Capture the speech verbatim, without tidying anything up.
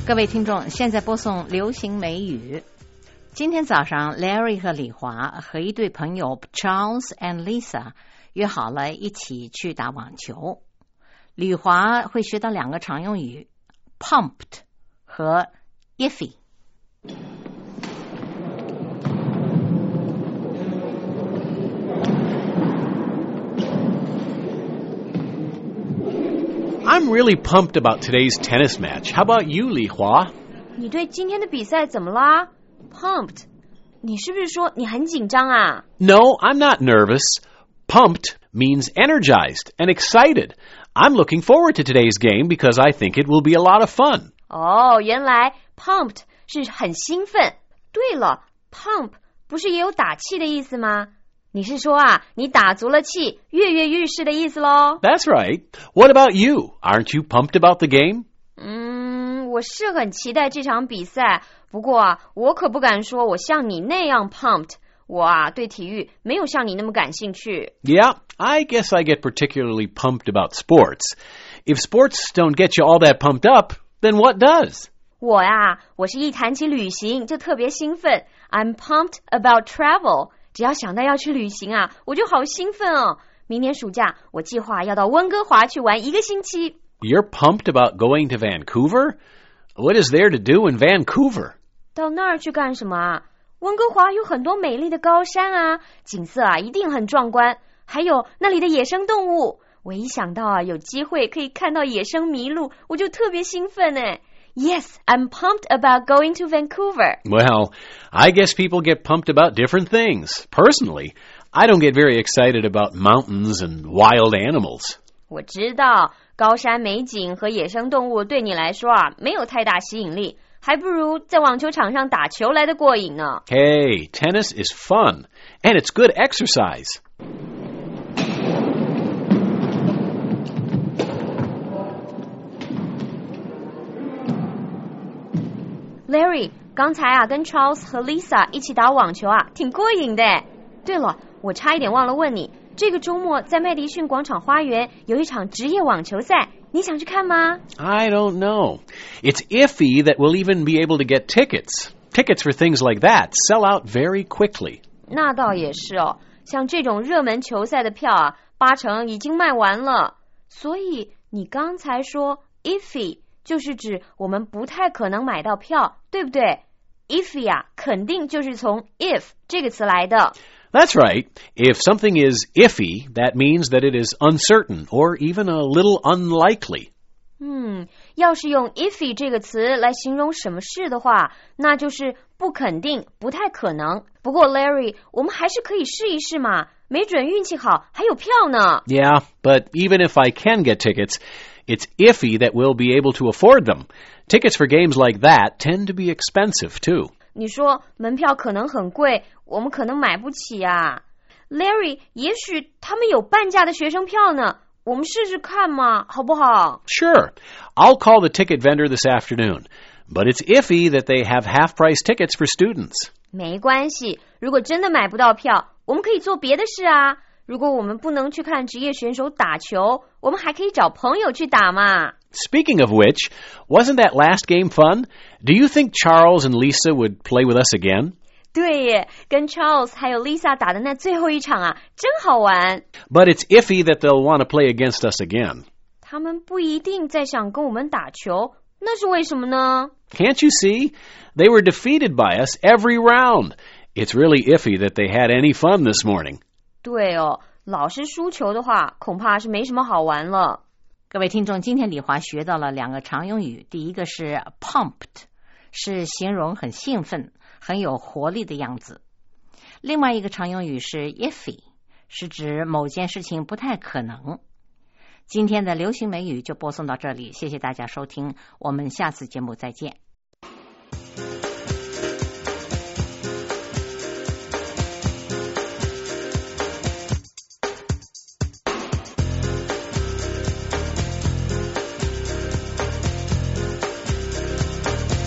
各位听众，现在播送流行美语。今天早上 Larry 和李华和一对朋友 Charles and Lisa 约好了一起去打网球。李华会学到两个常用语 pumped 和 iffy。 I'm really pumped about today's tennis match. How about you, Li Hua? 你对今天的比赛怎么啦 ？Pumped， 你是不是说你很紧张啊 No, I'm not nervous. Pumped means energized and excited. I'm looking forward to today's game because I think it will be a lot of fun. 哦，原来 pumped 是很兴奋。对了 ，pump 不是也有打气的意思吗？你是说啊，你打足了气，跃跃欲试的意思咯 That's right. What about you? Aren't you pumped about the game? 嗯，我是很期待这场比赛，不过啊，我可不敢说我像你那样 pumped。我啊，对体育没有像你那么感兴趣。 Yeah, I guess I get particularly pumped about sports. If sports don't get you all that pumped up, then what does? 我呀，我是一谈起旅行就特别兴奋。I'm pumped about travel. 只要想到要去旅行啊，我就好兴奋哦。明年暑假，我计划要到温哥华去玩一个星期。 You're pumped about going to Vancouver? What is there to do in Vancouver? 到那儿去干什么啊？温哥华有很多美丽的高山啊，景色啊一定很壮观，还有那里的野生动物。我一想到啊有机会可以看到野生麋鹿，我就特别兴奋哎。Yes, I'm pumped about going to Vancouver. Well, I guess people get pumped about different things. Personally, I don't get very excited about mountains and wild animals. 我知道高山美景和野生动物对你来说啊没有太大吸引力，还不如在网球场上打球来得过瘾呢。 Hey, tennis is fun, and it's good exercise. Larry， 刚才啊跟 Charles 和 Lisa 一起打网球啊，挺过瘾的。对了，我差一点忘了问你，这个周末在麦迪逊广场花园有一场职业网球赛，你想去看吗？ I don't know. It's iffy that we'll even be able to get tickets. Tickets for things like that sell out very quickly. 那倒也是哦，像这种热门球赛的票啊，八成已经卖完了。所以你刚才说 iffy就是指我们不太可能买到票，对不对？ iffy 啊，肯定就是从 if 这个词来的。 That's right. If something is iffy, that means that it is uncertain or even a little unlikely. 嗯，要是用 iffy 这个词来形容什么事的话，那就是不肯定，不太可能。不过 Larry， 我们还是可以试一试嘛，没准运气好还有票呢。 Yeah, but even if I can get tickets, it's iffy that we'll be able to afford them. Tickets for games like that tend to be expensive, too. 你说门票可能很贵，我们可能买不起啊。Larry， 也许他们有半价的学生票呢，我们试试看嘛，好不好？ Sure. I'll call the ticket vendor this afternoon. But it's iffy that they have half-price tickets for students. 没关系，如果真的买不到票，我们可以做别的事啊。如果我们不能去看职业选手打球，我们还可以找朋友去打嘛。 Speaking of which, wasn't that last game fun? Do you think Charles and Lisa would play with us again? 对耶，跟 Charles 还有 Lisa 打的那最后一场啊，真好玩。 But it's iffy that they'll want to play against us again. 他们不一定再想跟我们打球，那是为什么呢？ Can't you see? They were defeated by us every round. It's really iffy that they had any fun this morning. 对哦，老是输球的话，恐怕是没什么好玩了。 各位听众，今天李华学到了两个常用语，第一个是 pumped， 是形容很兴奋、很有活力的样子。另外一个常用语是 iffy， 是指某件事情不太可能。今天的流行美语就播送到这里，谢谢大家收听，我们下次节目再见。